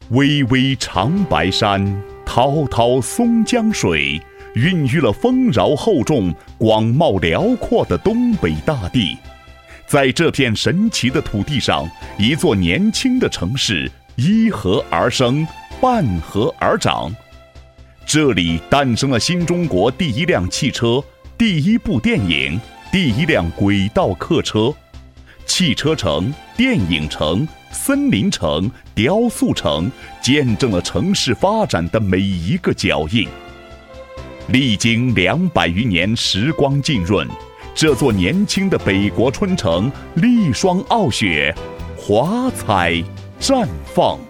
巍巍长白山，滔滔松江水，孕育了丰饶厚重、广袤辽阔的东北大地。在这片神奇的土地上，一座年轻的城市依河而生，伴河而长。这里诞生了新中国第一辆汽车、第一部电影、第一辆轨道客车。汽车城、电影城、森林城、雕塑城，见证了城市发展的每一个脚印。历经200余年时光浸润，这座年轻的北国春城，丽霜傲雪，华彩绽放。